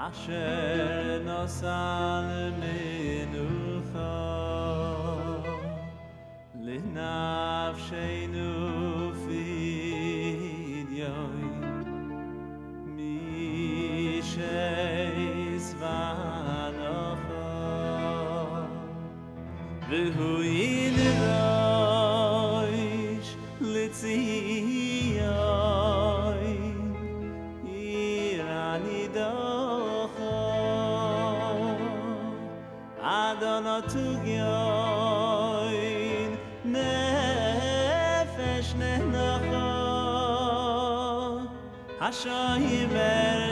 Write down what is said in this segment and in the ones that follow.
אשר נוסע למנוחה לנפשנו פדיון משייס ואנוחה והוא ינרויש לציון עיר הנידחה אדונותוגיון נפש ננחה השויבר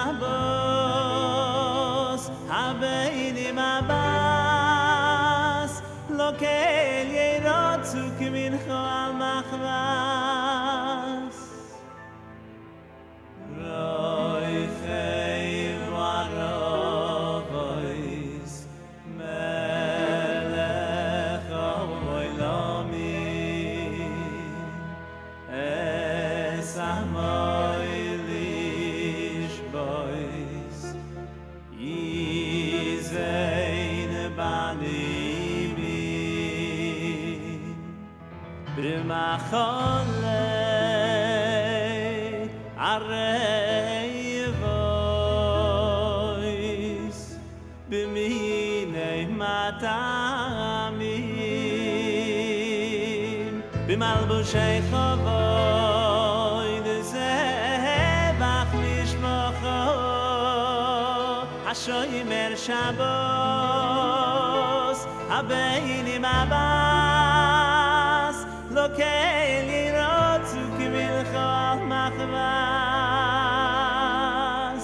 שבוס הביינים הבס לא כל ירוצו כמנחו על מחבס רוי חייב ורובויס מלך העולמים אסמוי לישבויס יזיין בנימים במחולי ערי voice במיני מטעמים במלבושי חבוי דזבח משמחו השוימר שבוס הביינים הבס לא כן ירוצו כמלכו על מחבס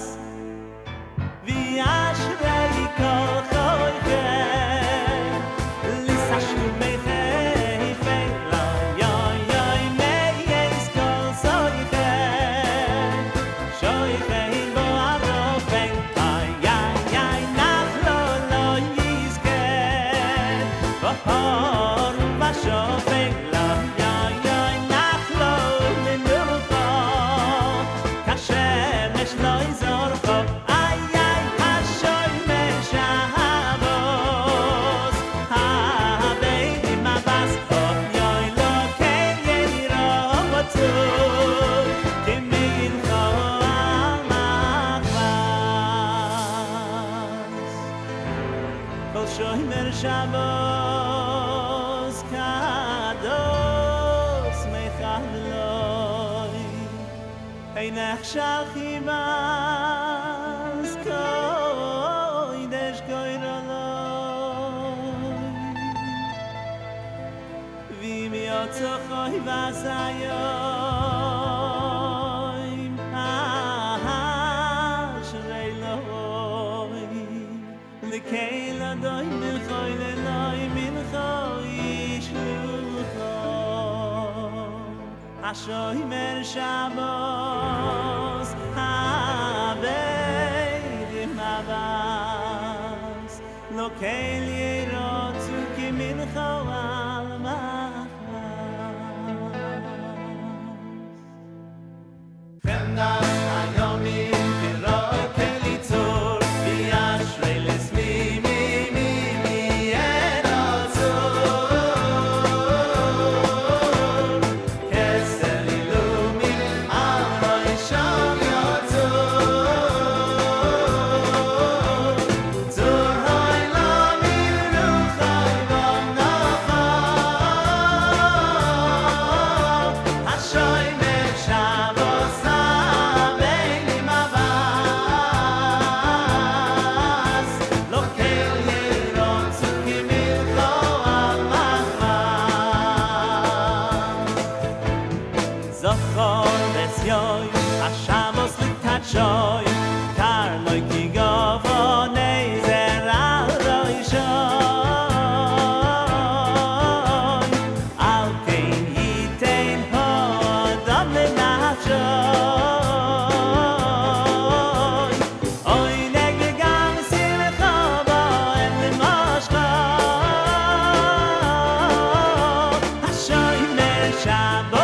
וישרי כל חויכם לסשנו מחיפה לא יוי יוי מייס כל סויכם שויכם בו הרופן אוי יי יי נחלו לא יזכן בחור ובשופן לא יוי יוי נחלו מנוחו כשמש לא יזורחו אי אי השוימר שבוס הביינים הבס אוי יוי לא כן ירוצו כמנחו על מחבס כל שוימר שבוס קדוש מחלוי אינך שכיבס קוידש גוירלוי ואם יוצא חוי בסיים אשרי לוי לקהיל אדוי מלכוי ללוי מלכוי ישלוחו השוימר שבוס הביינים הבס לא כל ירוצו כמנחו על מחבס חמנס היומים כרוי כליצור וישרי לסמימי מימי אין עצור כסר אילומים על ראשם יוצור צור הוי למים רוחי במנוחה השוימר שבוס הביינים הבס לא כל ירוצו כמלכו על מחבס זכור בציון השבוס לקדשוי קרלוי כי גבו נזר על ראשוי על כן ייתן הודום לנפשוי אוי נגד גם שמחו בו אין למשכו השוימר שבוס